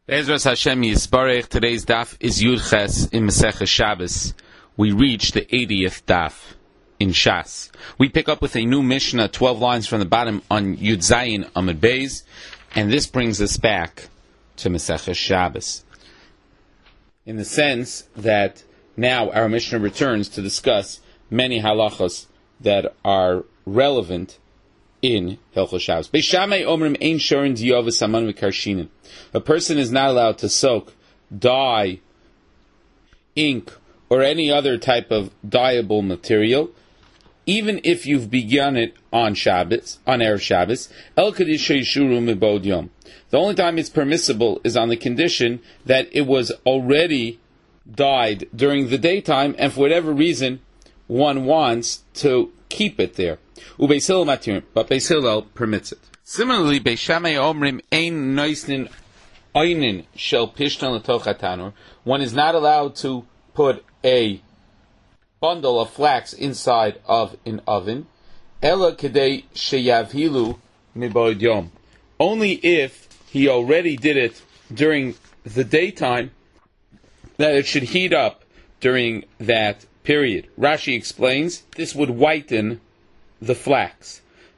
Be'ezras Hashem Yisbarech, today's daf is Yud Ches in Masechah Shabbos. We reach the 80th daf in Shas. We pick up with a new Mishnah, 12 lines from the bottom on Yud Zayin Amud Beis, and this brings us back to Masechah Shabbos. In the sense that now our Mishnah returns to discuss many halachos that are relevant in Hilchos Shabbos. Beis Shammai omrim ein shorin diyav v'saman v'karshinin. A person is not allowed to soak dye, ink, or any other type of dyeable material, even if you've begun it on Shabbos, on Erev Shabbos. El kadish yishuru mibod yom. The only time it's permissible is on the condition that it was already dyed during the daytime, and for whatever reason, one wants to keep it there. Beis Hillel matir, but Beis Hillel permits it. Similarly, Beis Shammai omrim ein noisnin oinin shel pishtan l'toch hatanur. One is not allowed to put a bundle of flax inside of an oven. Ela kedei sheyavhilu mibod yom. Only if he already did it during the daytime, that it should heat up during that period. Rashi explains this would whiten the flax.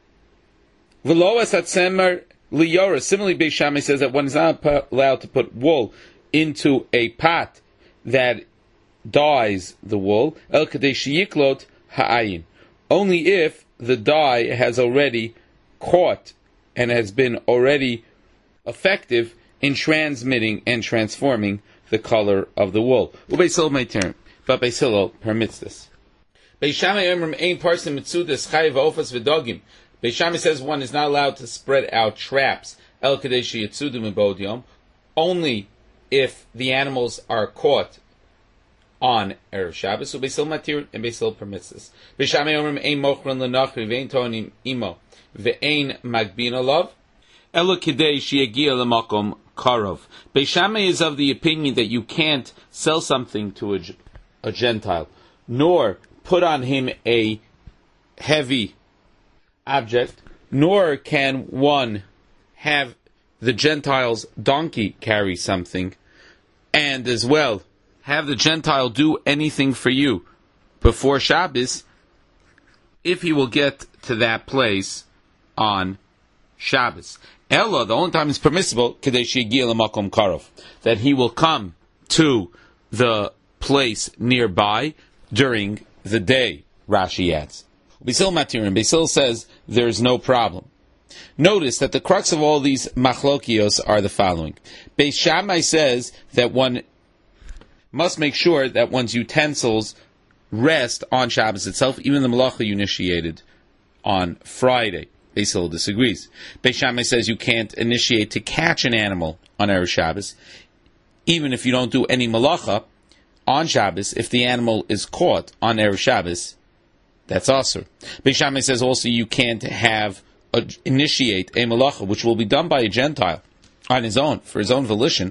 V'lo asatzemer liyora. Similarly, Beis Shammai says that one is not allowed to put wool into a pot that dyes the wool. El kadei sheyiklot ha'ayin. Only if the dye has already caught and has been already effective in transmitting and transforming the color of the wool. Ubeis Hillel may turn, but Beis Hillel permits this. Beis Shammai omrim ein parsim mitzudas chayav ofas v'dogim. Beis Shammai says one is not allowed to spread out traps. El kadei sheyitzudu mibod yom. Only if the animals are caught on Erev Shabbos. So Beis Hillel matir, and Beis Hillel permits this. Beis Shammai omrim ein mochron l'nachri v'ein tonim imo v'ein magbin olav. El kadei sheyagia l'makom karov. Beis Shammai is of the opinion that you can't sell something to a Gentile, nor put on him a heavy object, nor can one have the Gentile's donkey carry something, and as well have the Gentile do anything for you before Shabbos, if he will get to that place on Shabbos. Ella, the only time it's permissible, that he will come to the place nearby during the day, Rashi adds. Beis Hillel matir, and Beis Hillel says there's no problem. Notice that the crux of all these machlokios are the following. Beis Shammai says that one must make sure that one's utensils rest on Shabbos itself, even the malacha you initiated on Friday. Beis Hillel disagrees. Beis Shammai says you can't initiate to catch an animal on Erev Shabbos, even if you don't do any malacha on Shabbos. If the animal is caught on Erev Shabbos, that's asur. Beis Shammai says also you can't initiate a malacha, which will be done by a Gentile on his own, for his own volition,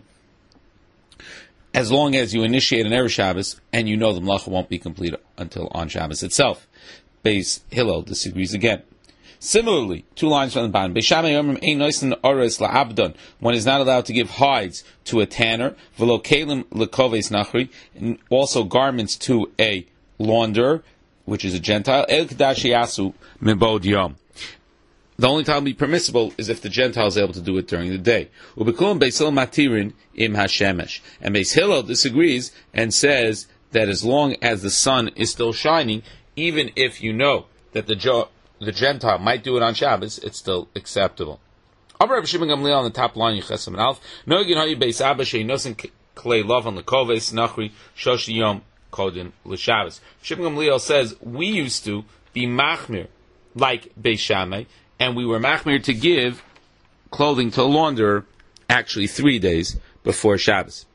as long as you initiate an Erev Shabbos and you know the malacha won't be complete until on Shabbos itself. Beis Hillel disagrees again. Similarly, 2 lines from the bottom. Beis Shammai omrim ein noisen ores la'abdon. One is not allowed to give hides to a tanner. V'lo kelim lekoves nachri. And also garments to a launderer, which is a Gentile. El kadash yasu mibod yom. The only time it will be permissible is if the Gentile is able to do it during the day. Ubekulum Beis Hillel matirin im hashemesh. And Beis Hillel disagrees and says that as long as the sun is still shining, even if you know that the Gentile might do it on Shabbos, it's still acceptable. Rabbi Shimon Gamliel on the top line, Yechesam and Alf. Noegin hayu beis Abba sheinosin klei lovan lekoves nachri shosh yom kodin l'Shabbos. Shimon Gamliel says we used to be machmir like Beis Shammai, and we were machmir to give clothing to a launderer actually 3 days before Shabbos.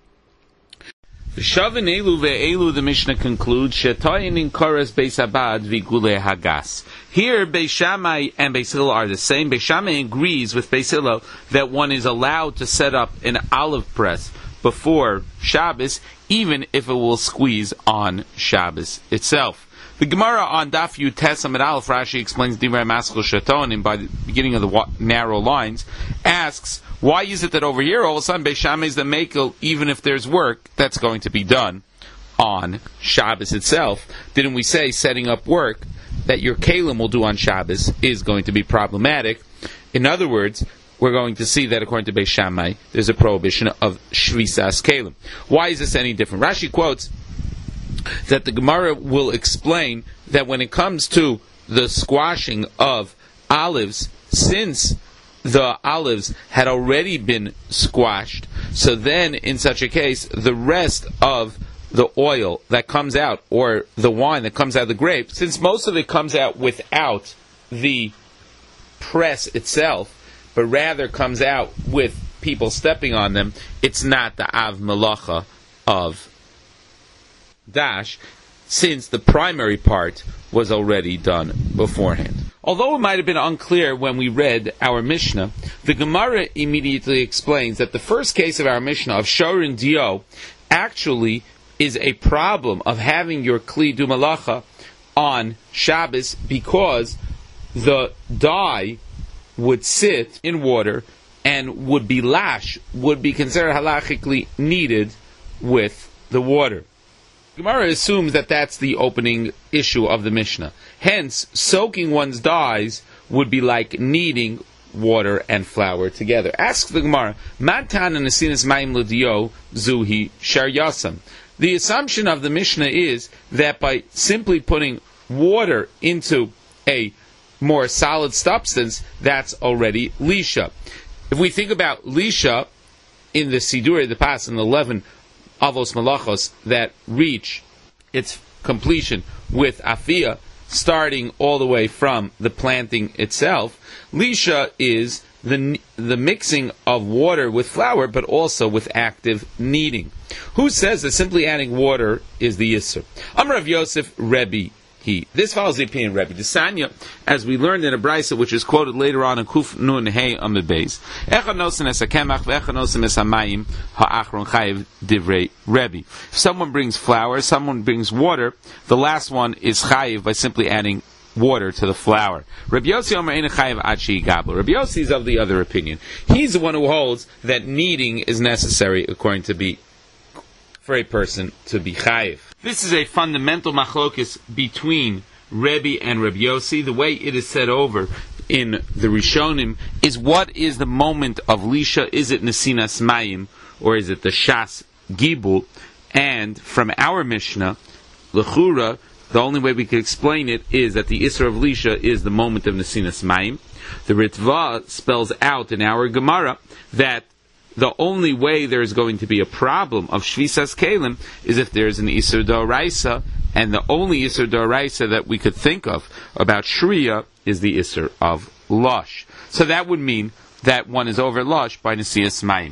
Shavin elu ve'elu, the Mishnah concludes, shetayin in koras beis abad v'gule hagas. Here, Beis Shammai and Beis Hillel are the same. Beis Shammai agrees with Beis Hillel that one is allowed to set up an olive press before Shabbos, even if it will squeeze on Shabbos itself. The Gemara on Daf Yud Tes Amud Aleph, Rashi explains Divrei Maschil Shatonim by the beginning of the narrow lines, asks, why is it that over here all of a sudden Beis Shammai is the makel even if there's work that's going to be done on Shabbos itself? Didn't we say setting up work that your kalim will do on Shabbos is going to be problematic? In other words, we're going to see that according to Beis Shammai, there's a prohibition of shvisas kalim. Why is this any different? Rashi quotes that the Gemara will explain that when it comes to the squashing of olives, since the olives had already been squashed, so then in such a case, the rest of the oil that comes out, or the wine that comes out of the grape, since most of it comes out without the press itself, but rather comes out with people stepping on them, it's not the av melacha of dash, since the primary part was already done beforehand. Although it might have been unclear when we read our Mishnah, the Gemara immediately explains that the first case of our Mishnah of Shor and Dio actually is a problem of having your Kli do Malacha on Shabbos, because the dye would sit in water and would be considered halachically kneaded with the water. Gemara assumes that that's the opening issue of the Mishnah. Hence, soaking one's dyes would be like kneading water and flour together. Ask the Gemara, Matan and Nesinas Maim L'Dio Zuhi Shar Yasam. The assumption of the Mishnah is that by simply putting water into a more solid substance, that's already Lisha. If we think about Lisha in the Sidurei, the Pas, and the 11 Avos Malachos that reach its completion with Afiyah, starting all the way from the planting itself, Lisha is the mixing of water with flour, but also with active kneading. Who says that simply adding water is the Yisr? Amar Rav Yosef Rebbe. This follows the opinion of Rebbe. The Sanya, as we learned in a brisa, which is quoted later on in Kuf Nun Hey Amud Beis, Echad nosen es hakemach ve'echad nosen es hamayim ha'achron chayiv divrei Rebbe. If someone brings flour, someone brings water, the last one is chayiv by simply adding water to the flour. Rabbi Yossi Omer ein chayiv ad she'igabel. Rabbi Yossi is of the other opinion. He's the one who holds that kneading is necessary according to be for a person to be chayiv. This is a fundamental machlokes between Rebbe and Rabbi Yossi. The way it is set over in the Rishonim is, what is the moment of Lisha? Is it Nesinas Mayim, or is it the Shas Gibul? And from our Mishnah, L'chura, the only way we can explain it is that the Isra of Lisha is the moment of Nesinas Mayim. The Ritva spells out in our Gemara that the only way there is going to be a problem of Shvisas Kalim is if there is an Isur D'Oraisa, and the only Isur D'Oraisa that we could think of about Shriya is the Isur of Lush. So that would mean that one is over Lush by Nesias Mayim.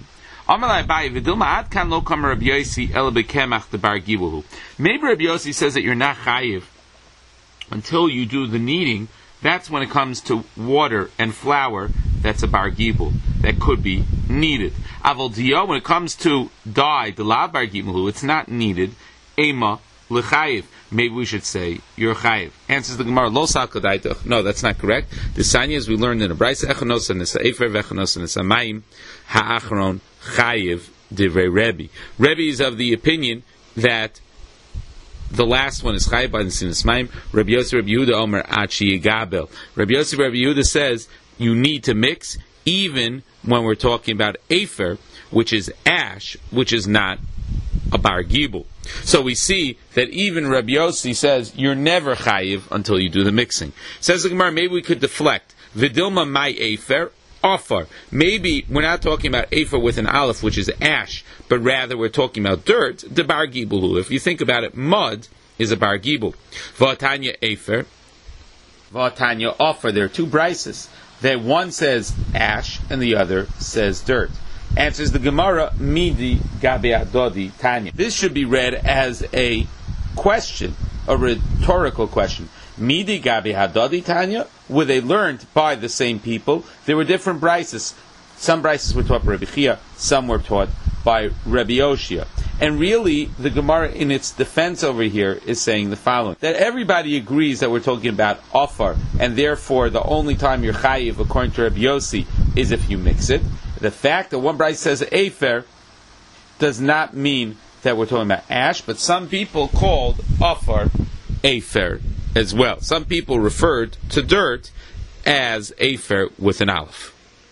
Maybe Rabbi Yossi says that you're not chayiv until you do the kneading. That's when it comes to water and flour, that's a bar gibul, that could be needed. Aval diyo, when it comes to dye, the la bar gibul, it's not needed. Ema lechayiv. Maybe we should say you're chayiv. Answers the Gemara, lo salkadaitach. No, that's not correct. The Sanya, as we learned in a brayse, echanos and nesa efer vechanos and nesa mayim ha'achron chayiv divrei Rebbe. Rebbe is of the opinion that the last one is chayiv by the Nesinas Mayim. Rabbi Yossi Rabbi Yehuda Omer achi yigabel. Rabbi Yossi Rabbi Yehuda says you need to mix even when we're talking about afer, which is ash, which is not a bar gibul. So we see that even Rabbi Yossi says you're never chayiv until you do the mixing. Says the Gemara, maybe we could deflect. Vidilma mai afer. Afar. Maybe we're not talking about afer with an aleph, which is ash, but rather we're talking about dirt, the bar gibul. If you think about it, mud is a bar gibul. V'atanya afer, v'atanya afar. There are two brises. That one says ash and the other says dirt. Answers the Gemara, midi gabe adodi tanya. This should be read as a question, a rhetorical question. Midi gabi hadadi tanya, were they learned by the same people? There were different brises. Some brises were taught by Rabbi Chia, some were taught by Rabbi Yoshia. And really, the Gemara in its defense over here is saying the following, that everybody agrees that we're talking about offer, and therefore the only time you're chayiv, according to Rabbi Yossi, is if you mix it. The fact that one brayso says afer does not mean that we're talking about ash, but some people called offer afer as well. Some people referred to dirt as afer with an aleph.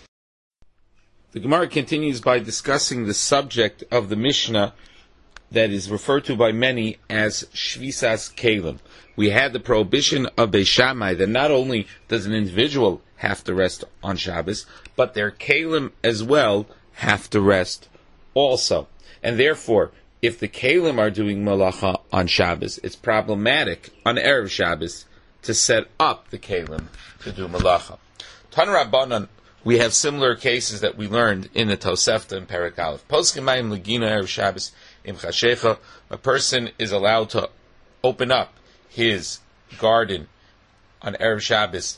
The Gemara continues by discussing the subject of the Mishnah that is referred to by many as Shvisas Kalim. We had the prohibition of Beis Shammai that not only does an individual have to rest on Shabbos, but their Kalim as well have to rest also. And therefore, if the Kalim are doing Malacha on Shabbos, it's problematic on Erev Shabbos to set up the Kalim to do Malacha. Tan Rabbanan, we have similar cases that we learned in the Tosefta and Perek Aleph. Poskemayim Legina Erev Shabbos Im Chashecha, a person is allowed to open up his garden on Erev Shabbos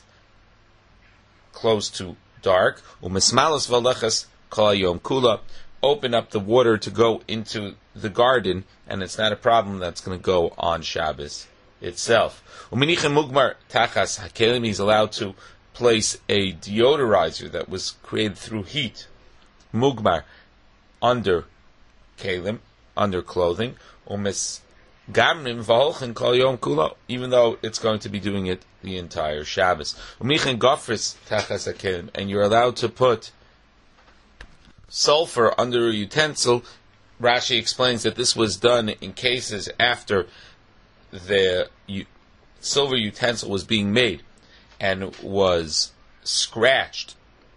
close to dark. U'mismalas v'alechas kol hayom kula, open up the water to go into the garden, and it's not a problem that's going to go on Shabbos itself. U'minichem mugmar tachas hakelim, he's allowed to place a deodorizer that was created through heat, mugmar, under kelim, under clothing, umis gamrim v'holchen kol yom kula, even though it's going to be doing it the entire Shabbos. U'michen gofris tachas hakelim, and you're allowed to put sulfur under a utensil. Rashi explains that this was done in cases after the silver utensil was being made and was scratched,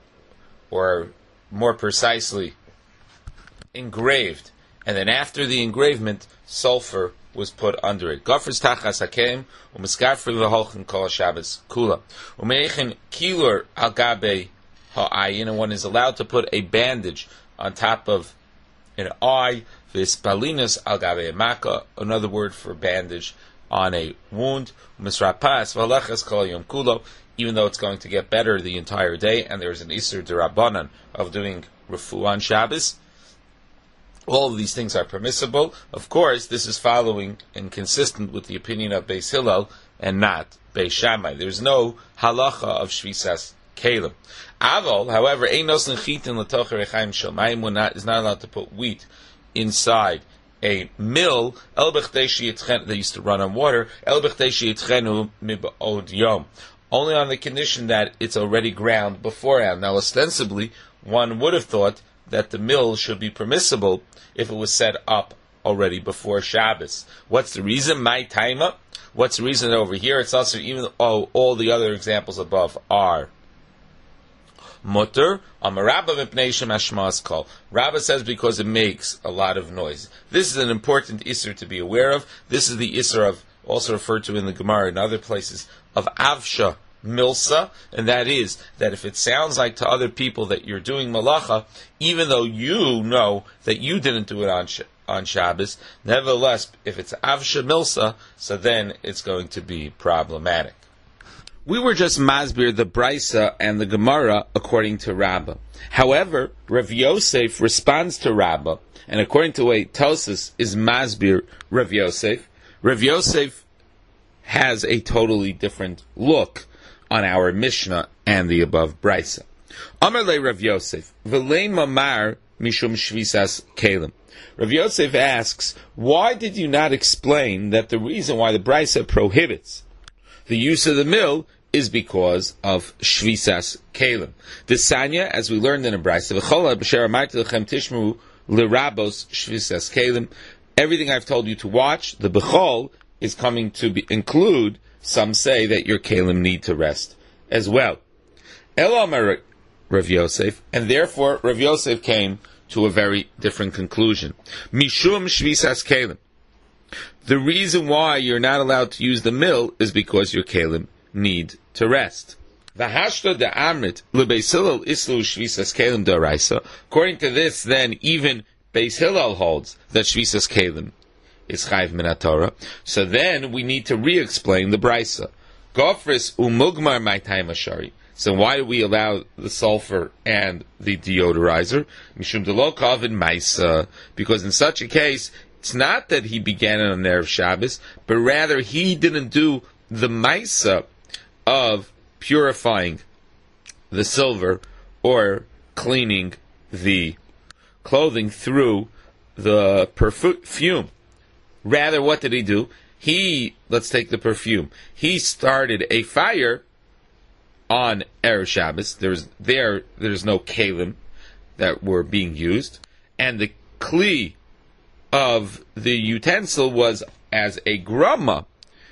or more precisely, engraved. And then after the engravement, sulfur was put under it. Gofres tachas hakem u'miskarfri v'holchen kol Shabbos kula u'meichin kilur al gabe ha'ayin, and one is allowed to put a bandage on top of an eye. V'spalinas al gabe maka, another word for bandage on a wound. Misrapas v'alechas kol yom kulo, even though it's going to get better the entire day, and there's an Isur D'Rabbanan of doing refu on Shabbos. All of these things are permissible. Of course, this is following and consistent with the opinion of Beis Hillel and not Beis Shammai. There's no halacha of Shvisas Kalim. Aval, however, Einos Nechitin L'toch Rechaim Shalmayim is not allowed to put wheat inside a mill. El B'chtei Sheyitzchen, they used to run on water. El B'chtei Sheyitzchenu Mib'od Yom, only on the condition that it's already ground beforehand. Now, ostensibly, one would have thought that the mill should be permissible if it was set up already before Shabbos. What's the reason? My taima. What's the reason over here? It's also, even though all the other examples above are mutter. Amarabba mipnei shemashmas kol. Rabba says because it makes a lot of noise. This is an important isser to be aware of. This is the isser of, also referred to in the Gemara and other places, of avsha milsa, and that is that if it sounds like to other people that you're doing malacha, even though you know that you didn't do it on Shabbos, nevertheless, if it's avsha milsa, so then it's going to be problematic. We were just masbir the Brisa and the Gemara according to Rabbah. However, Rav Yosef responds to Rabbah, and according to way Tosas is masbir Rav Yosef, Rav Yosef has a totally different look on our Mishnah and the above Brisa. Amar le Rav Yosef, v'lei mamar mishum shvisas kelim. Rav Yosef asks, why did you not explain that the reason why the Brisa prohibits the use of the mill is because of shvisas kelim? The Sanya, as we learned in a Brisa, v'chol b'sher amarti lechem tishmu l'rabos shvisas kelim. Everything I've told you to watch, the b'chol is coming to include, some say that your kelim need to rest as well. Elamar Rav Yosef, and therefore Rav Yosef came to a very different conclusion. Mishum shvisas kelim. The reason why you're not allowed to use the mill is because your kelim need to rest. V'hashta de'amrit leBeis Hillel islu shvisas kelim d'oraisa. According to this, then, even Beis Hillel holds that shvisas kelim is chayv min haTorah. So then we need to re-explain the Brisa. Gofris umugmar my time ashari. So why do we allow the sulfur and the deodorizer? Mishum delo kavin maisa, because in such a case, it's not that he began it on Erev Shabbos, but rather he didn't do the maisa of purifying the silver or cleaning the clothing through the perfume. Rather, what did he do? Let's take the perfume. He started a fire on Erev Shabbos. There's no kalim that were being used, and the kli of the utensil was as a grama,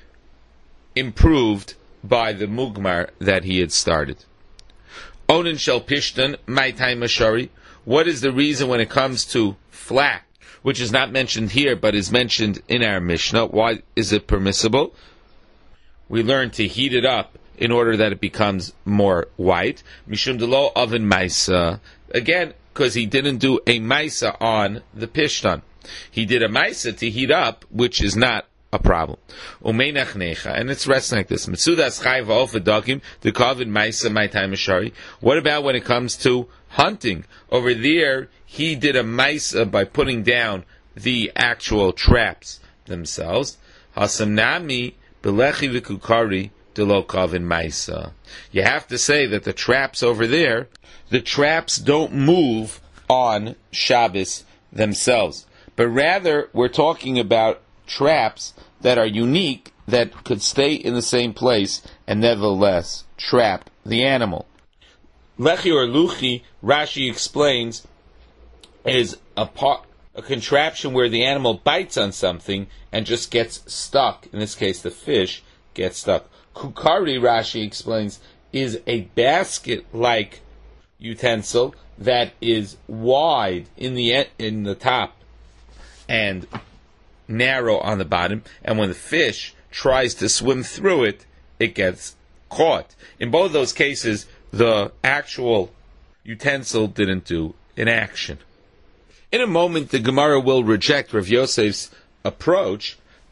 improved by the mugmar that he had started. Onin shel pishtan maitai mashari. What is the reason when it comes to flax, which is not mentioned here but is mentioned in our Mishnah? Why is it permissible? We learn to heat it up in order that it becomes more white. Mishum delo oven maisa. Again, because he didn't do a maisa on the pishtan. He did a maisa to heat up, which is not a problem. Umeinach necha, and it's resting like this. Mitzudas chayv ofedagim the kavin maisa maitai mashari. What about when it comes to hunting? Over there, he did a maisa by putting down the actual traps themselves. Hasamnami belechi v'kukari delo kavin maisa. You have to say that the traps over there, the traps don't move on Shabbos themselves, but rather we're talking about traps that are unique, that could stay in the same place and nevertheless trap the animal. Lechi or luchi, Rashi explains, is a contraption where the animal bites on something and just gets stuck. In this case, the fish gets stuck. Kukari, Rashi explains, is a basket-like utensil that is wide in the top and narrow on the bottom, and when the fish tries to swim through it, it gets caught. In both those cases, the actual utensil didn't do an action. In a moment, the Gemara will reject Rav Yosef's approach.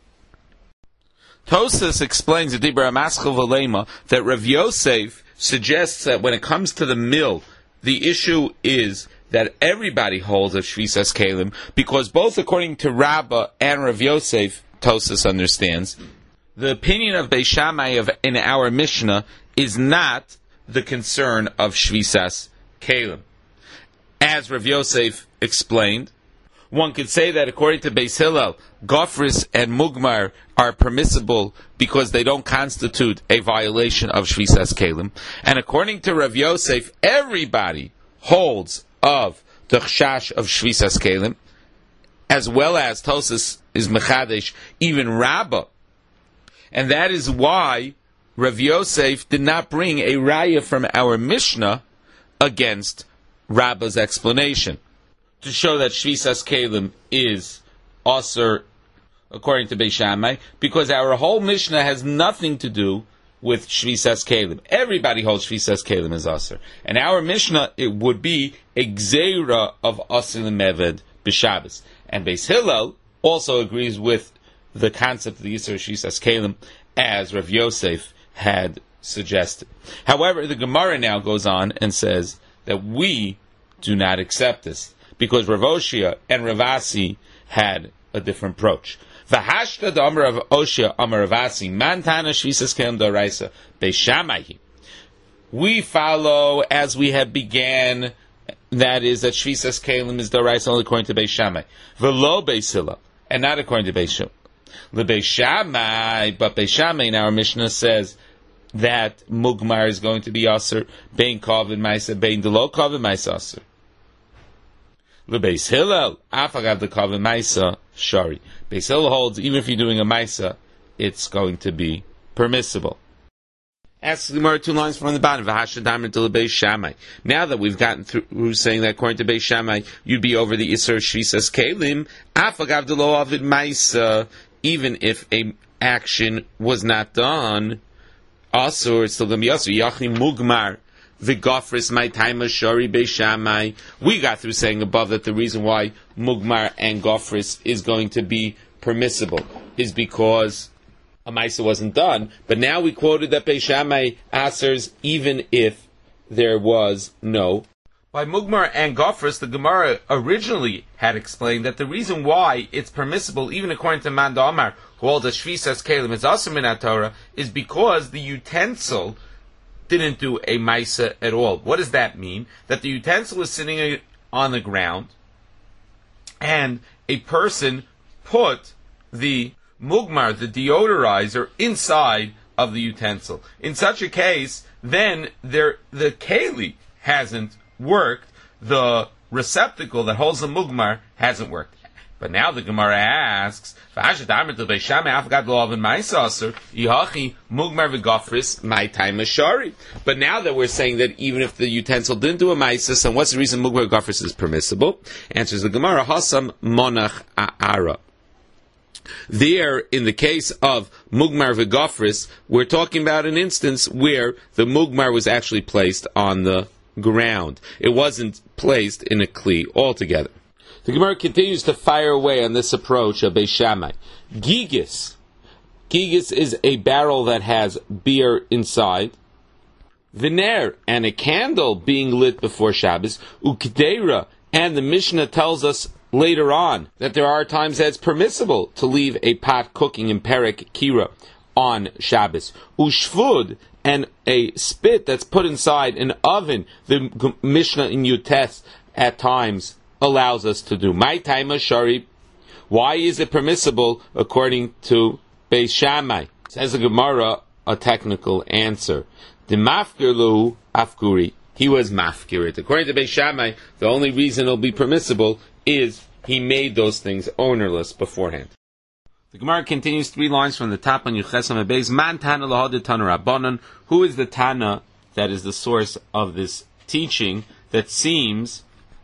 Tosas explains the Dibra Maschel V'Lema that Rav Yosef suggests that when it comes to the mill, the issue is that everybody holds of Shvisas Kalim, because both according to Rabbah and Rav Yosef, Tosas understands, the opinion of Beis Shammai in our Mishnah is not the concern of Shvisas Kalim. As Rav Yosef explained, one could say that according to Beis Hillel, Gofris and Mugmar are permissible because they don't constitute a violation of Shvisas Kalim. And according to Rav Yosef, everybody holds of the chashash of Shvisas Kalim, as well as Tosas is Mechadesh, even Rabbah. And that is why Rav Yosef did not bring a raya from our Mishnah against Rabbah's explanation, to show that Shvisas Kalim is Aser according to Beis Shammai, because our whole Mishnah has nothing to do with Shvisas Kalim. Everybody holds Shvisas Kalim as Aser. And our Mishnah, it would be a Gzeira of Aser L'Meved B'Shabbos. And Beis Hillel also agrees with the concept of the Yisur Shvisas Kalim, as Rav Yosef had suggested. However, the Gemara now goes on and says that we do not accept this, because Rav Oshia and Rav Asi had a different approach. V'hashta d'amar Rav Oshia amar Rav Asi man tana shvisas kelim d'oraisa Beis Shammai. We follow as we have began, that is that shvisas kelim is d'oraisa only according to Beis Shammai, v'lo Beis Hillel, and not according to Beis Shammai. L'Beis Shammai, but Beis Shammai in our Mishnah says that Mugmar is going to be Aser, Bein Kavin Maisa, Bein Delo Kavin Maisa Aser. L'Beis Hillel, Afagav the Kavin Maisa, Shari. Beis Hillel holds, even if you're doing a Maisa, it's going to be permissible. Ask the Gemara 2 lines from the bottom. V'hashadamer to L'Beis Shammai. Now that we've gotten through saying that according to Beis Shammai, you'd be over the Isser Shvisas Kalim, Afagav the Lo Avid Maisa, even if a action was not done, Asur, it's still going to be Asur. Yachim Mugmar, V'gofris my time Shari Beis Shammai. We got through saying above that the reason why Mugmar and Gofris is going to be permissible is because a Maisa wasn't done. But now we quoted that Beis Shammai answers even if there was no. By Mugmar and Gofris, the Gemara originally had explained that the reason why it's permissible, even according to Manda Amar, who holds that Shvisas Kelim is also Minat Torah, is because the utensil didn't do a Maisa at all. What does that mean? That the utensil is sitting on the ground, and a person put the Mugmar, the deodorizer, inside of the utensil. In such a case, then the Keli hasn't worked, the receptacle that holds the Mugmar hasn't worked. But now the Gemara asks, but now that we're saying that even if the utensil didn't do a Maisa, then what's the reason Mugmar Gofris is permissible? Answers the Gemara, Hasam Monach A'ara. There, in the case of Mugmar V'Gofris, we're talking about an instance where the Mugmar was actually placed on the ground. It wasn't placed in a Kli altogether. The Gemara continues to fire away on this approach of Beis Shammai. Gigis. Gigis is a barrel that has beer inside. V'ner, and a candle being lit before Shabbos. Ukdeira, and the Mishnah tells us later on that there are times that it's permissible to leave a pot cooking in Perek Kira on Shabbos. Ushvud, and a spit that's put inside an oven, the Mishnah in Yutes at times allows us to do. My time shari. Why is it permissible according to Beis Shammai? Says the Gemara a technical answer. The mafkir lu afkuri. He was mafkirit. According to Beis Shammai, the only reason it'll be permissible is he made those things ownerless beforehand. The Gemara continues 3 lines from the top on Yuchesam Beis. Man Tana lahad Tana Rabbanon. Who is the Tana that is the source of this teaching that seems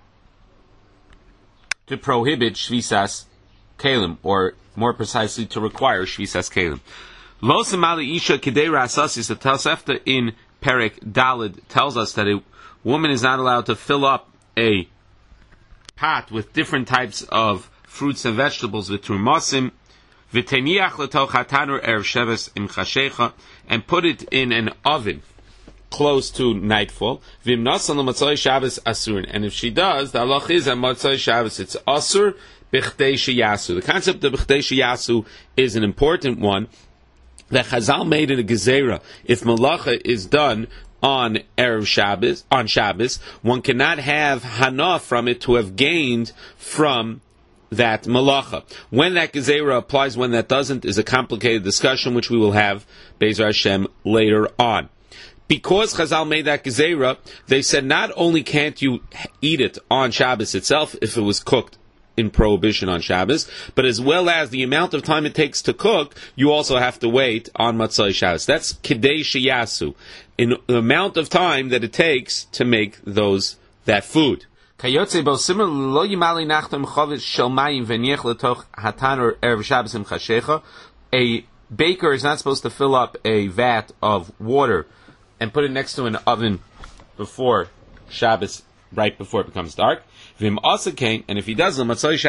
to prohibit Shvisas Kelim, or more precisely to require Shvisas Kelim? Lo Samali Isha Kidei Rasasis, the Tosefta in Perek Dalid tells us that a woman is not allowed to fill up a pot with different types of fruits and vegetables with turmasim, v'teniach letoch hatanur erev sheves im chashecha, and put it in an oven close to nightfall. V'im nasan l'matzoi Shabbos asur, and if she does, the halach is at matzoi Shabbos it's asur b'chdei sheyasu. The concept of b'chdei sheyasu is an important one that Chazal made in a gezerah. If malacha is done on Erev Shabbos, on Shabbos, one cannot have hana from it to have gained from that malacha. When that gezerah applies, when that doesn't, is a complicated discussion which we will have Be'ezer Hashem later on. Because Chazal made that gezerah, they said not only can't you eat it on Shabbos itself if it was cooked in prohibition on Shabbos, but as well as the amount of time it takes to cook, you also have to wait on Matzai Shabbos. That's Kidei Sheyasu, in the amount of time that it takes to make that food. A baker is not supposed to fill up a vat of water and put it next to an oven before Shabbos, right before it becomes dark. And if he does, there's an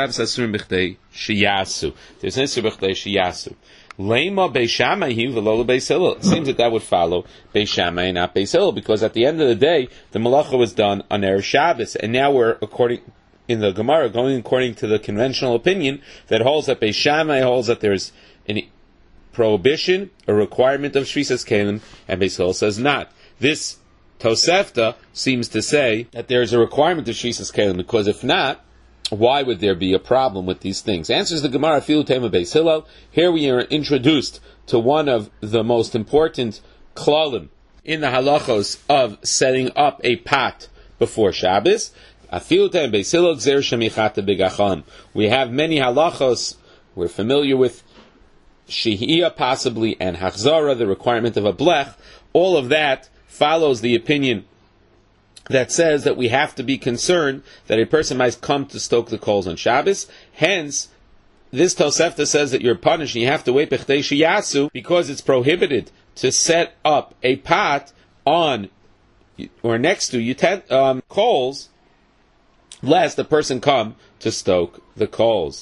Lema Beis Shammai v'lo Beis Hillel. It seems that would follow Beis Shammai and not Beis Hillel, because at the end of the day, the malacha was done on Erev Shabbos, and now we're in the Gemara going according to the conventional opinion that holds that Beis Shammai holds that there's an prohibition, a requirement of Shvisas Kelim, and Beis Hillel says not. This Tosefta seems to say that there is a requirement of Shvisas Kelim, because if not, why would there be a problem with these things? Answers the Gemara, Filu Tema Beis Hillel. Here we are introduced to one of the most important klalim in the halachos of setting up a pot before Shabbos. Afilu Tema Beis Hillel Gzer Shemichata B'Gacham. We have many halachos. We're familiar with Shehiyah possibly, and Hachzara, the requirement of a blech. All of that follows the opinion that says that we have to be concerned that a person might come to stoke the coals on Shabbos. Hence, this Tosefta says that you're punished and you have to wait b'chdei sheyasu, because it's prohibited to set up a pot on or next to coals, lest the person come to stoke the coals.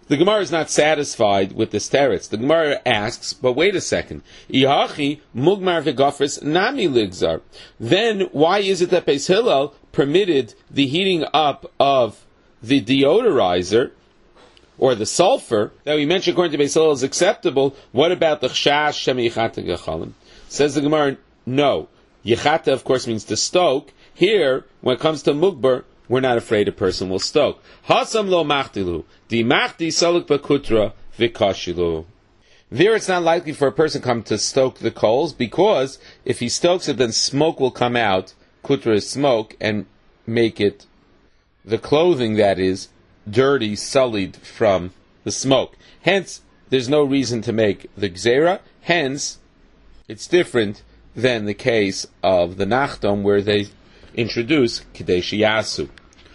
The Gemara is not satisfied with this teretz. The Gemara asks, but wait a second. Ihachi mugmar v'gofris nami ligzar. Then why is it that Beis Hillel permitted the heating up of the deodorizer or the sulfur that we mentioned according to Beis Hillel is acceptable? What about the chashash shem yichata gechalim? Says the Gemara, no. Yichata, of course, means to stoke. Here, when it comes to mugbar, we're not afraid a person will stoke. Hasam lo machtilu, di machti saluk bakutra vikashilu. There it's not likely for a person to come to stoke the coals, because if he stokes it, then smoke will come out, kutra is smoke, and make it, the clothing that is, dirty, sullied from the smoke. Hence, there's no reason to make the gzera. Hence, it's different than the case of the nachdom, where they introduce Kidei Shiyasu.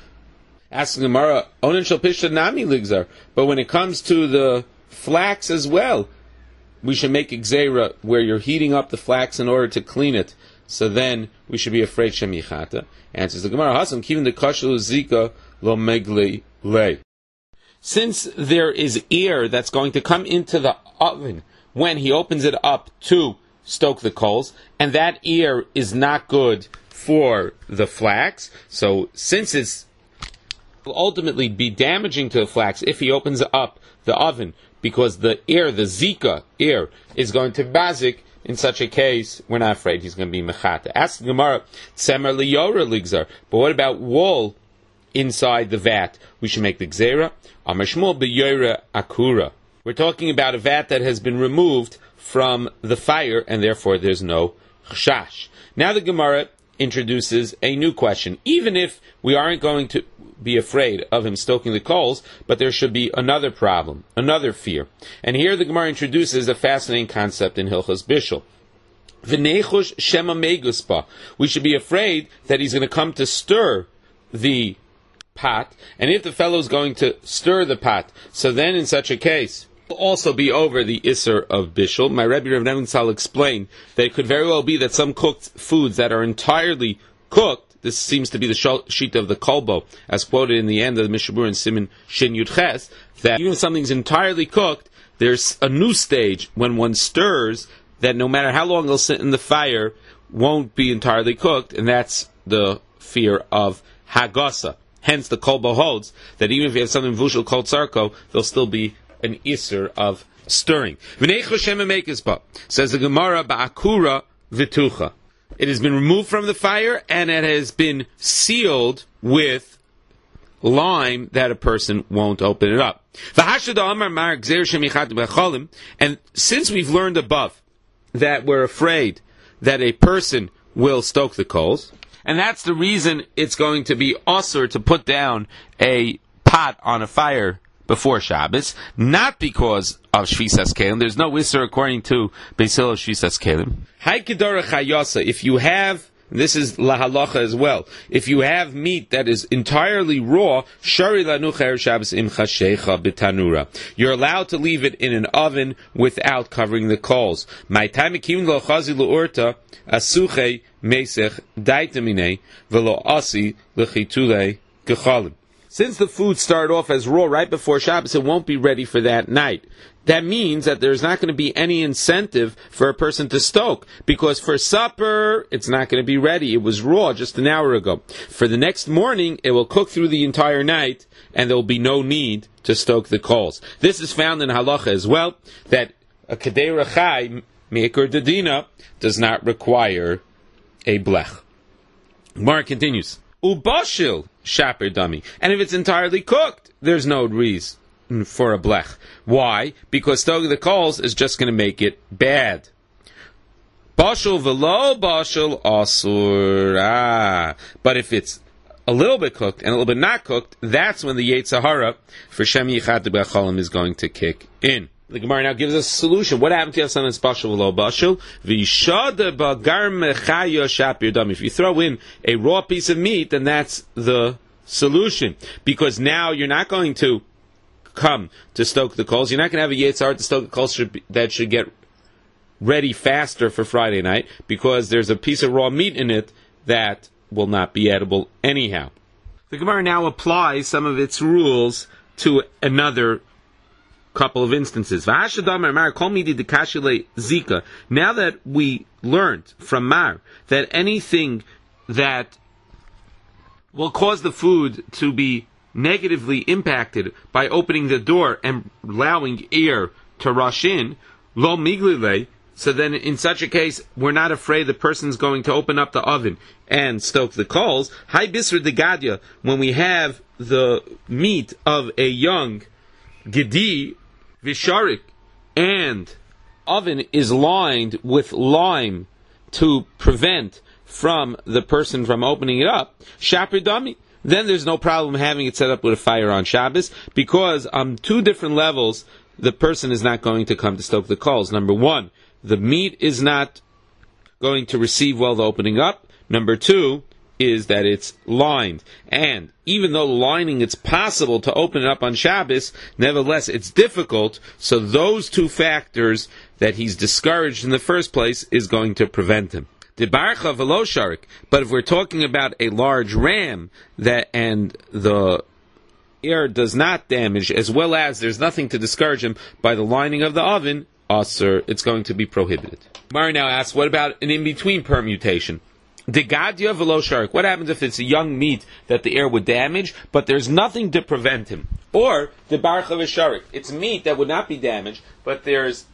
Ask the Gemara, Onen shel pishta nami ligzar. But when it comes to the flax as well, we should make a gzera where you're heating up the flax in order to clean it. So then we should be afraid shem yichata. Answers the Gemara, Hasam kivin de kashu zika lo megli le. Since there is air that's going to come into the oven when he opens it up to stoke the coals, and that air is not good for the flax, so since it's will ultimately be damaging to the flax if he opens up the oven, because the air, the zika air, is going to bazik, in such a case, we're not afraid he's going to be mechata. Ask the Gemara, tzemer liyora ligzar, but what about wool inside the vat? We should make the gzera. Amar Shmuel b'yora akura. We're talking about a vat that has been removed from the fire, and therefore there's no chashash. Now the Gemara introduces a new question. Even if we aren't going to be afraid of him stoking the coals, but there should be another problem, another fear. And here the Gemara introduces a fascinating concept in Hilchos Bishul. V'nechush shema meguspa. We should be afraid that he's going to come to stir the pot, and if the fellow is going to stir the pot, so then in such a case, also be over the Isser of Bishul. My Rebbe Rav Nebenzahl explained that it could very well be that some cooked foods that are entirely cooked, this seems to be the sheet of the Kolbo, as quoted in the end of the Mishabur and Siman Shin Yud Ches, that even if something's entirely cooked, there's a new stage when one stirs that no matter how long it'll sit in the fire, won't be entirely cooked, and that's the fear of Hagasa. Hence the Kolbo holds that even if you have something vushal called sarko, there'll still be an iser of stirring. Says the Gemara, ba'akura v'tucha. It has been removed from the fire, and it has been sealed with lime that a person won't open it up. And since we've learned above that we're afraid that a person will stoke the coals, and that's the reason it's going to be usur to put down a pot on a fire before Shabbos, not because of Shvisas Kelim. There's no Isser according to Beis Hillel Shvisas Kelim. Haikidora Chayasa, if you have, this is lahalacha as well, if you have meat that is entirely raw, Shari Lanucher Shabbos im Chashecha B'tanura. You're allowed to leave it in an oven without covering the coals. My time Kim lo Chazi L'Urta Asuche Mesech Daitamine Velo Asi L'Chitule Gechalim. Since the food started off as raw right before Shabbos, it won't be ready for that night. That means that there's not going to be any incentive for a person to stoke, because for supper, it's not going to be ready. It was raw just an hour ago. For the next morning, it will cook through the entire night, and there will be no need to stoke the coals. This is found in halacha as well, that a kedei rachai, me'ikor dedina, does not require a blech. Gemara continues. Ubashil shaper dummy. And if it's entirely cooked, there's no reason for a blech. Why? Because stoking the coals is just going to make it bad. Bashil velo bashil asur. But if it's a little bit cooked and a little bit not cooked, that's when the Yetzer Hara for Shem Yichat B'Chalim is going to kick in. The Gemara now gives us a solution. What happened to something that's bashul v'lo bashul? V'yishada b'gar mechaya shapir dam. If you throw in a raw piece of meat, then that's the solution. Because now you're not going to come to stoke the coals. You're not going to have a Yetzer Hara to stoke the coals that should get ready faster for Friday night, because there's a piece of raw meat in it that will not be edible anyhow. The Gemara now applies some of its rules to another couple of instances. Now that we learned from Mar that anything that will cause the food to be negatively impacted by opening the door and allowing air to rush in, lo miglile, so then in such a case, we're not afraid the person's going to open up the oven and stoke the coals. Hai bisr de gadya, when we have the meat of a young gedi, visharik, and oven is lined with lime to prevent from the person from opening it up, shaper dummy, then there's no problem having it set up with a fire on Shabbos, because on two different levels, the person is not going to come to stoke the coals. Number one, the meat is not going to receive well the opening up. Number two is that it's lined. And even though lining, it's possible to open it up on Shabbos, nevertheless, it's difficult. So those two factors that he's discouraged in the first place is going to prevent him. Debarcha velo sharik. But if we're talking about a large ram and the air does not damage, as well as there's nothing to discourage him by the lining of the oven, it's going to be prohibited. Mari now asks, what about an in-between permutation? Degadia velo sharik. What happens if it's a young meat that the air would damage, but there's nothing to prevent him? Or debarcha v'sharik. It's meat that would not be damaged, but there's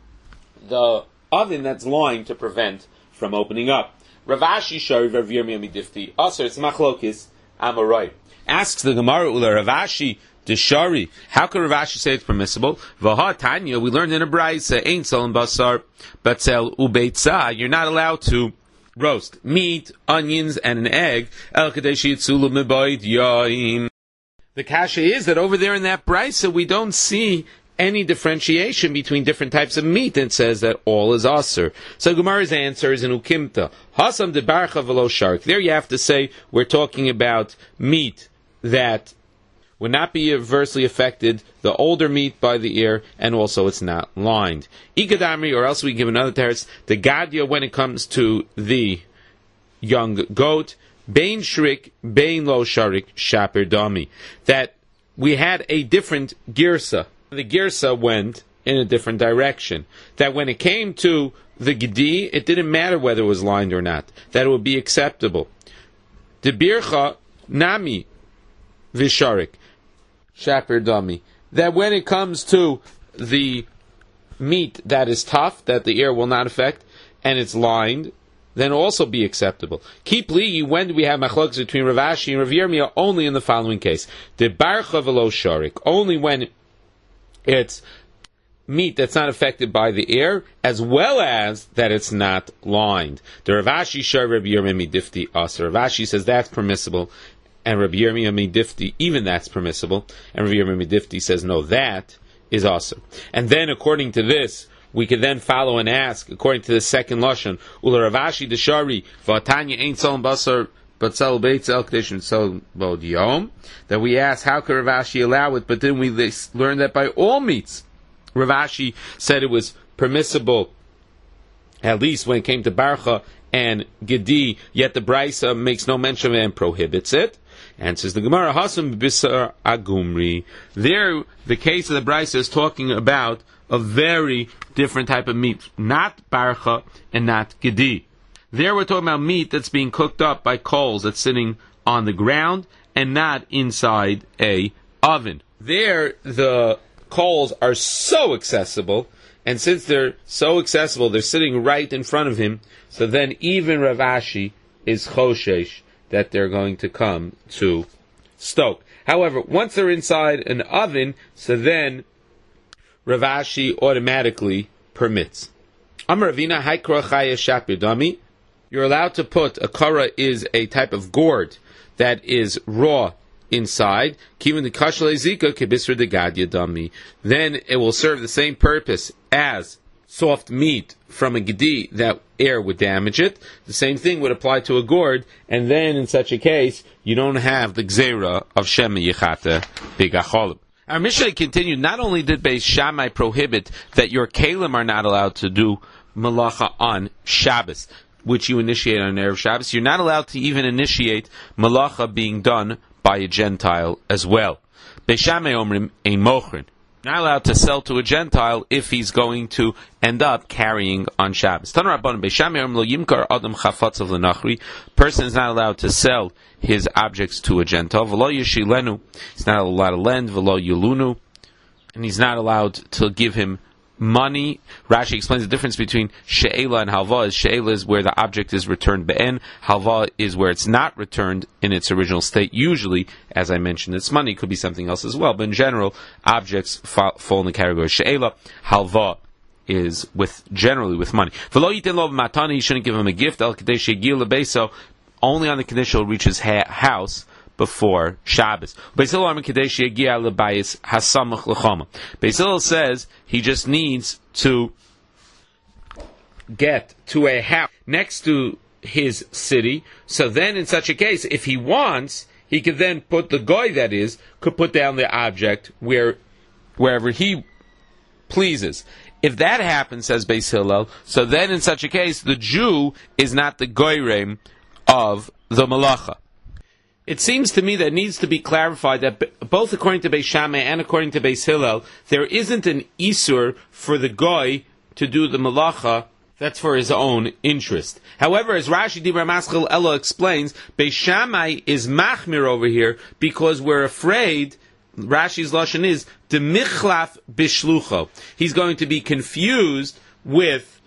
the oven that's lined to prevent from opening up. Ravashi shari Rav Yirmiyah midifti. Also, it's machlokis amorai. Asks the Gemara Ula Ravashi Deshari. How could Ravashi say it's permissible? Vaha Tanya, we learned in a brayse, Ein Salam Basar Batzel Ubeitza. You're not allowed to roast meat, onions, and an egg. El Kadeshi Yitzulu Mebayid Yaim. The kasha is that over there in that brayse, we don't see any differentiation between different types of meat, and says that all is aser. So Gemara's answer is in Ukimta. Hasam de barcha velo shark. There you have to say we're talking about meat that would not be adversely affected, the older meat by the ear, and also it's not lined. Ikadamri, or else we give another teretz, the gadya when it comes to the young goat, bain shrik, bain lo sharik, shaper dami. That we had a different girsa. The girsa went in a different direction. That when it came to the gedi, it didn't matter whether it was lined or not. That it would be acceptable. The bircha nami visharik shaper dami. That when it comes to the meat that is tough, that the ear will not affect, and it's lined, then also be acceptable. Keep li, when do we have machlokes between Ravashi and Rav Yirmiyah? Only in the following case. The barcha velo sharik. Only when it's meat that's not affected by the air, as well as that it's not lined. The Ravashi shar Rabbi Yirmiyah midifti aser. Ravashi says that's permissible, and Rabbi Yirmiyah midifti even that's permissible, and Rabbi Yirmiyah midifti says no, that is aser. And then according to this, we could then follow and ask, according to the second lashon, Ula Ravashi deshari v'atanya ain't solim basar but sell beitz el kedishim sell bod yom, that we ask how could Ravashi allow it, but then we learn that by all meats Ravashi said it was permissible, at least when it came to barcha and gedi, yet the brisa makes no mention of it and prohibits it. And says the Gemara, Hasam bisar agumri. There, the case of the brisa is talking about a very different type of meat, not barcha and not gedi. There we're talking about meat that's being cooked up by coals that's sitting on the ground and not inside a oven. There, the coals are so accessible, and since they're so accessible, they're sitting right in front of him, so then even Ravashi is choshesh that they're going to come to stoke. However, once they're inside an oven, so then Ravashi automatically permits. Amar Ravina haikra chaya shapir dami. You're allowed to put, a kara is a type of gourd that is raw inside. Kivin the kashle zika kibisra de gadya dami. Then it will serve the same purpose as soft meat from a gedi that air would damage it. The same thing would apply to a gourd, and then in such a case, you don't have the gzeira of shema yichata b'gacholib. Our Mishnah continued, not only did Beis Shammai prohibit that your kalim are not allowed to do malacha on Shabbos, which you initiate on Erev Shabbos, you're not allowed to even initiate malacha being done by a Gentile as well. Beis Shammai omrim ein mochrin. Not allowed to sell to a Gentile if he's going to end up carrying on Shabbos. Person is not allowed to sell his objects to a Gentile. He's not allowed to lend, and he's not allowed to give him money. Rashi explains the difference between she'ela and halva. She'ela is where the object is returned be'en. Halva is where it's not returned in its original state. Usually, as I mentioned, it's money. It could be something else as well. But in general, objects fall in the category of she'ela. Halva is generally with money. He shouldn't give him a gift. Only on the condition he'll reach his house before Shabbos. Beis Hillel says he just needs to get to a house next to his city. So then in such a case, if he wants, he could then put the goy could put down the object wherever he pleases. If that happens, says Beis Hillel, so then in such a case, the Jew is not the goyrem of the malacha. It seems to me that it needs to be clarified that both according to Beis Shammai and according to Beis Hillel, there isn't an isur for the goy to do the malacha that's for his own interest. However, as Rashi Dibra Maschil Ella explains, Beis Shammai is machmir over here because we're afraid, Rashi's lashon is, de michlaf bishlucho. He's going to be confused with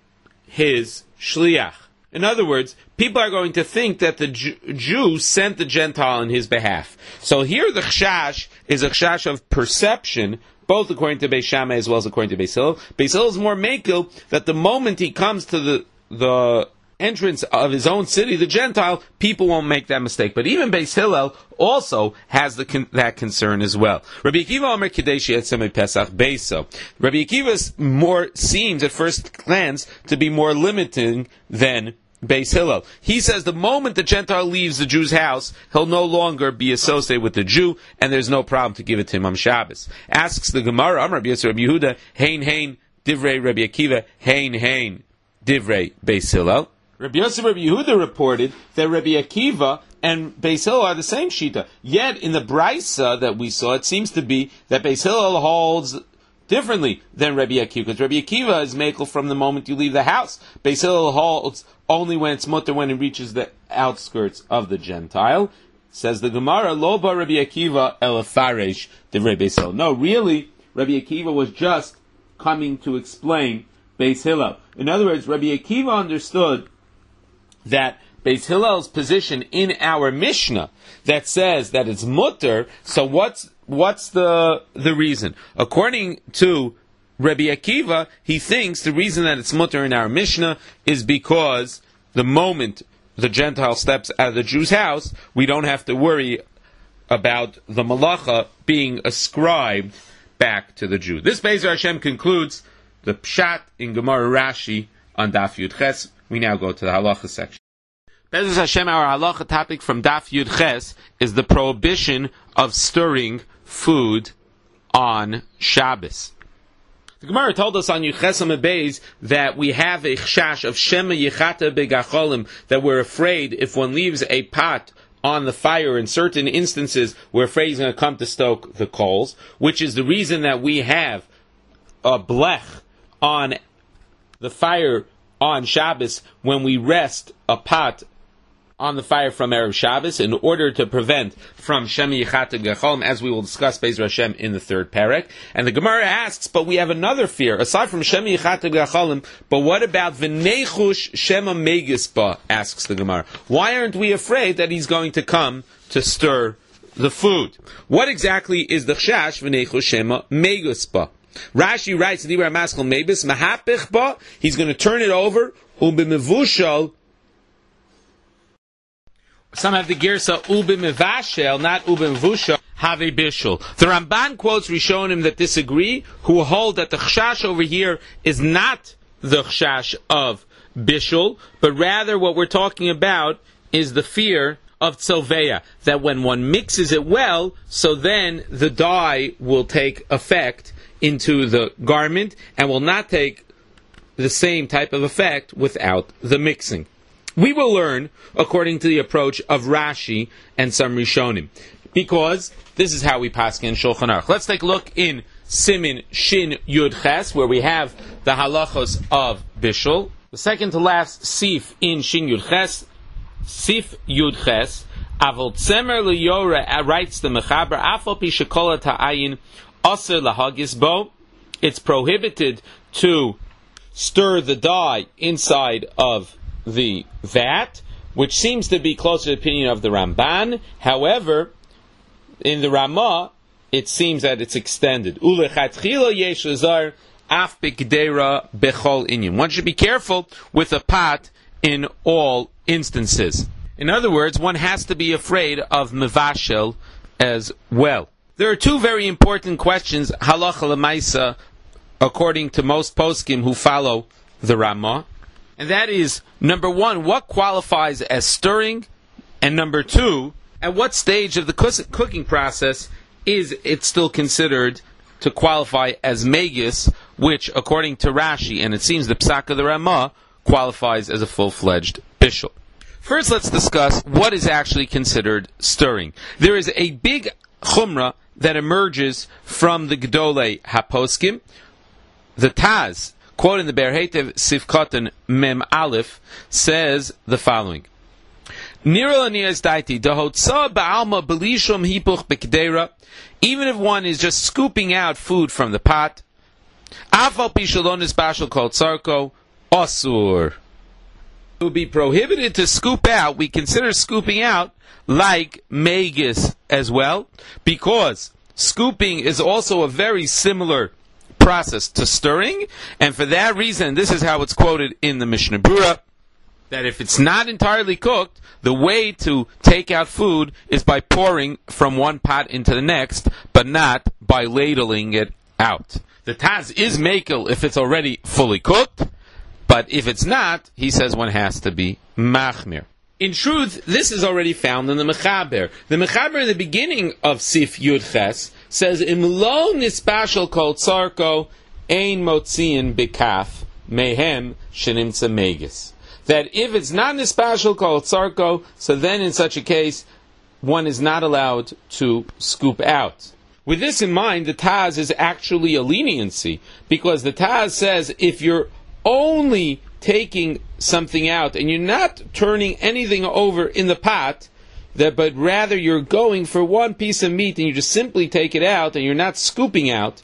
his shliach. In other words, people are going to think that the Jew sent the Gentile on his behalf. So here the chashash is a chashash of perception, both according to Beis Shammai as well as according to Beis Hillel. Beis Hillel is more mekel that the moment he comes to the entrance of his own city, the Gentile, people won't make that mistake. But even Beis Hillel also has that concern as well. Rabbi Akiva Omer Kadesh Yetzem Pesach Beiso. Rabbi Akiva more seems at first glance to be more limiting than Beis Hillel. He says the moment the Gentile leaves the Jew's house, he'll no longer be associated with the Jew, and there's no problem to give it to him on Shabbos. Asks the Gemara, Amar Rabbi Yosef Rabbi Yehuda, Hein Divrei Rabbi Akiva, Hein Divrei Beis Hillel. Rabbi Yosef Rabbi Yehuda reported that Rabbi Akiva and Beis Hillel are the same shita. Yet in the Brisa that we saw, it seems to be that Beis Hillel holds differently than Rabbi Akiva, because Rabbi Akiva is mekel from the moment you leave the house. Beis Hillel holds only when it's mutter when it reaches the outskirts of the Gentile. Says the Gemara, Lo ba Rabbi Akiva el faresh divrei Beis Hillel. No, really, Rabbi Akiva was just coming to explain Beis Hillel. In other words, Rabbi Akiva understood that Beis Hillel's position in our Mishnah that says that it's mutter. So what's the reason? According to Rabbi Akiva, he thinks the reason that it's mutter in our Mishnah is because the moment the Gentile steps out of the Jew's house, we don't have to worry about the malacha being ascribed back to the Jew. This Be'ezer Hashem concludes the Pshat in Gemara Rashi on Daf Yud Ches. We now go to the halacha section. Be'ezer Hashem, our halacha topic from Daf Yud Ches is the prohibition of stirring food on Shabbos. The Gemara told us on Yuchesam Beis that we have a chashash of Shema Yichata Begacholim, that we're afraid if one leaves a pot on the fire, in certain instances, we're afraid he's going to come to stoke the coals, which is the reason that we have a blech on the fire on Shabbos when we rest a pot on the fire from Erev Shabbos in order to prevent from Shema Yichata Gacholm, as we will discuss Be'ezer Hashem in the third parak. And the Gemara asks, but we have another fear, aside from Shema Yichata Gacholm, but what about V'nechush Shema Megispa, asks the Gemara. Why aren't we afraid that he's going to come to stir the food? What exactly is the Chash V'nechush Shema Megispa? Rashi writes, Dibra Maschil Mebis, Mahapich Ba, he's going to turn it over, U'b'mevushal. Some have the girsa ubi mevashel, not ubi mevusha, have a bishul. The Ramban quotes Rishonim that disagree, who hold that the chashash over here is not the chashash of bishul, but rather what we're talking about is the fear of tzilveya, that when one mixes it well, so then the dye will take effect into the garment and will not take the same type of effect without the mixing. We will learn according to the approach of Rashi and some Rishonim, because this is how we paskin Shulchan Aruch. Let's take a look in Simin Shin Yud Ches, where we have the halachos of Bishul. The second to last Sif in Shin Yud Ches, Sif Yud Ches, Avol Tzemer Liyora writes the Mechaber, Afal Pi Shekola Ta'ayin Aser Lahagis Bo. It's prohibited to stir the dye inside of the vat, which seems to be closer to the opinion of the Ramban. However, in the Ramah, it seems that it's extended. One should be careful with a pot in all instances. In other words, one has to be afraid of mevashel as well. There are two very important questions, halacha l'maisa, according to most poskim who follow the Ramah. And that is, number one, what qualifies as stirring? And number two, at what stage of the cooking process is it still considered to qualify as megis, which, according to Rashi, and it seems the Psak of the Ramah, qualifies as a full-fledged bishul. First, let's discuss what is actually considered stirring. There is a big chumrah that emerges from the Gedolei HaPoskim. The Taz, quote in the Be'er Heitev Sifkoten Mem Aleph, says the following. Even if one is just scooping out food from the pot, it would be prohibited to scoop out. We consider scooping out like megis as well, because scooping is also a very similar process to stirring, and for that reason, this is how it's quoted in the Mishnah Berurah, that if it's not entirely cooked, the way to take out food is by pouring from one pot into the next, but not by ladling it out. The Taz is makel if it's already fully cooked, but if it's not, he says one has to be machmir. In truth, this is already found in the Mechaber. The Mechaber in the beginning of Sif Yud Ches says, Im lo nispashal kol tzarko ein motziin bikaf mehem shenimtza megis. That if it's not nispashal kol tzarko, so then in such a case, one is not allowed to scoop out. With this in mind, the Taz is actually a leniency, because the Taz says if you're only taking something out and you're not turning anything over in the pot, but rather you're going for one piece of meat and you just simply take it out and you're not scooping out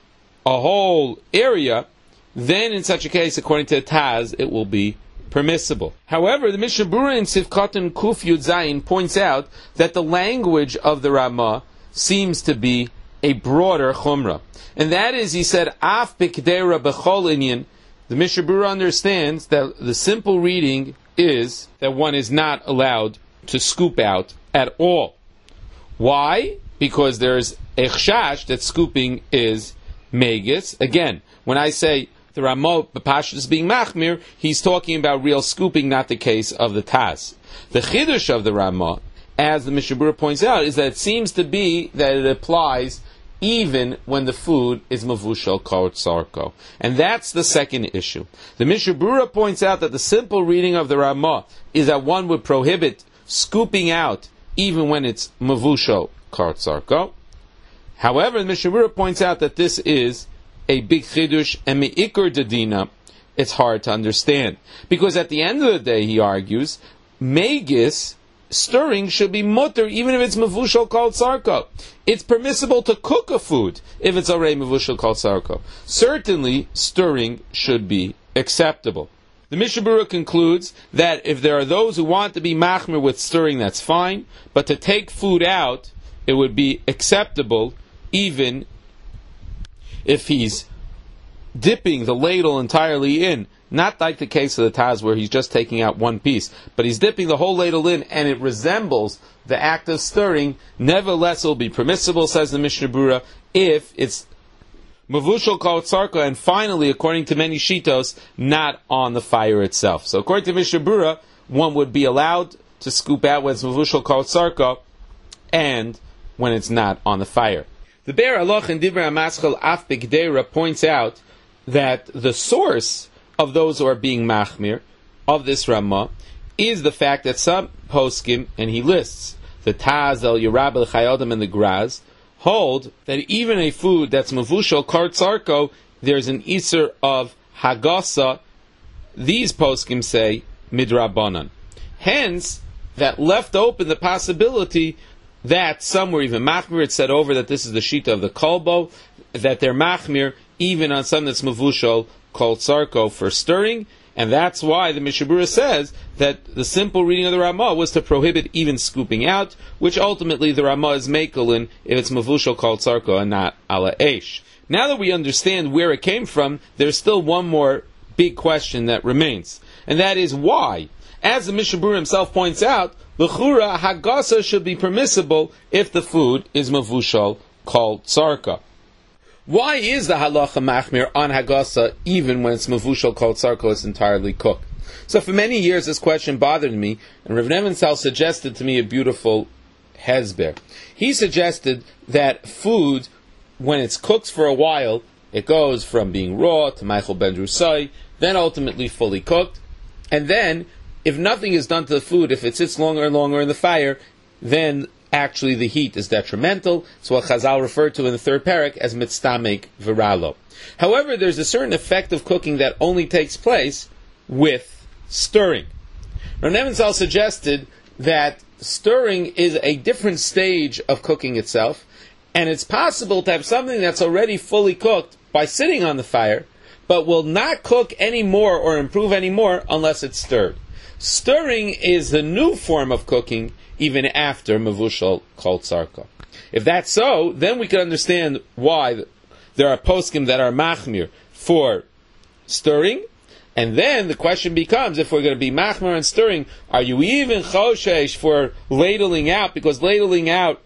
a whole area, then in such a case, according to the Taz, it will be permissible. However, the Mishnah Berurah in Sifkatan Kuf Yud Zayin points out that the language of the Ramah seems to be a broader chumrah. And that is, he said, Af b'kdera b'chol inyan. The Mishnah Berurah understands that the simple reading is that one is not allowed to scoop out at all. Why? Because there's a chashash that scooping is megis. Again, when I say the Ramah B'Pashtus is being machmir, he's talking about real scooping, not the case of the Taz. The chidush of the Ramah, as the Mishnah Berurah points out, is that it seems to be that it applies even when the food is mavushal kol tzarko. And that's the second issue. The Mishnah Berurah points out that the simple reading of the Ramah is that one would prohibit scooping out even when it's mavushal kol tzarko. However, the Mishnah Berurah points out that this is a big chidush, and me'ikur dedina, it's hard to understand. Because at the end of the day, he argues, megis, stirring, should be mutter even if it's mavushal kol tzarko. It's permissible to cook a food if it's already mavushal kol tzarko. Certainly, stirring should be acceptable. The Mishnah Berurah concludes that if there are those who want to be machmir with stirring, that's fine, but to take food out, it would be acceptable even if he's dipping the ladle entirely in. Not like the case of the Taz where he's just taking out one piece, but he's dipping the whole ladle in and it resembles the act of stirring. Nevertheless, it will be permissible, says the Mishnah Berurah, if it's mavushal kol tzarko, and finally, according to many shitos, not on the fire itself. So according to Mishnah Berurah, one would be allowed to scoop out when it's mavushal kol tzarko and when it's not on the fire. The Be'er Haloch in Divrei HaMaschal Af B'Gdeira points out that the source of those who are being machmir of this Ramah is the fact that some poskim, and he lists the Taz, El Yerab, El Chayodim, and the Graz, hold that even a food that's mavushal kartzarko, there's an iser of hagasa. These poskim say midrabanan. Hence, that left open the possibility that some were even machmir. It said over that this is the shita of the kolbo, that they're machmir even on something that's mavushal called sarko for stirring, and that's why the Mishnah Berurah says that the simple reading of the Ramah was to prohibit even scooping out, which ultimately the Ramah is makelin if it's mavushal called sarko and not ala eish. Now that we understand where it came from, there's still one more big question that remains, and that is why. As the Mishnah Berurah himself points out, l'chura hagasa should be permissible if the food is mavushal called sarka. Why is the halacha machmir on hagasa even when it's mavushal called sarka is entirely cooked? So for many years this question bothered me, and Rav Nebenzahl suggested to me a beautiful hezber. He suggested that food, when it's cooked for a while, it goes from being raw to meichel ben drusai, then ultimately fully cooked, and then if nothing is done to the food, if it sits longer and longer in the fire, then actually the heat is detrimental. It's what Chazal referred to in the third parak as mitztamek viralo. However, there's a certain effect of cooking that only takes place with stirring. Rav Nebenzahl suggested that stirring is a different stage of cooking itself, and it's possible to have something that's already fully cooked by sitting on the fire, but will not cook any more or improve any more unless it's stirred. Stirring is the new form of cooking even after mavushal called sarka. If that's so, then we can understand why there are poskim that are machmir for stirring, and then the question becomes, if we're going to be machmir and stirring, are you even choshesh for ladling out? Because ladling out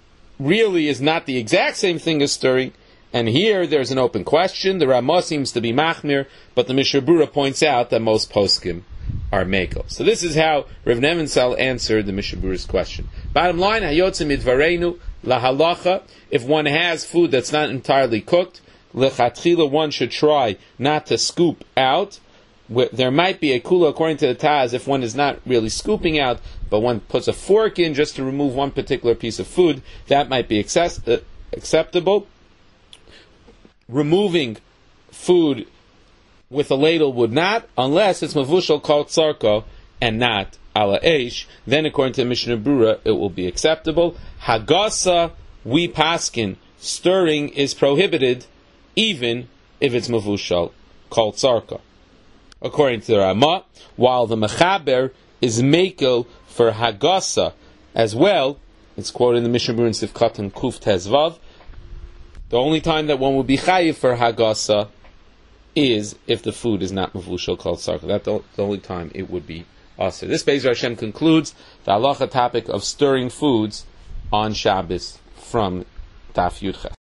really is not the exact same thing as stirring, and here there's an open question. The Ramah seems to be machmir, but the Mishnah Berurah points out that most poskim are mekel. So this is how Rav Nebenzahl answered the Mishnah Berurah's question. Bottom line, hayotze midvarenu lahalacha, if one has food that's not entirely cooked, lechatchila one should try not to scoop out. There might be a kula according to the Taz if one is not really scooping out, but one puts a fork in just to remove one particular piece of food, that might be acceptable. Removing food with a ladle would not, unless it's mavushal called sarko and not ala eish. Then, according to Mishnah Berurah, it will be acceptable. Hagasa, we paskin, stirring is prohibited, even if it's mavushal called sarko. According to the Ramah, while the mechaber is mekel for hagasa as well, it's quoted in the Mishnah Berurah in Sivkat and Kuf Tezvav. The only time that one would be chayiv for hagasa is if the food is not mavushal called sarka. That's the only time it would be asur. This Be'ezer Hashem concludes the halacha topic of stirring foods on Shabbos from Daf Yudches.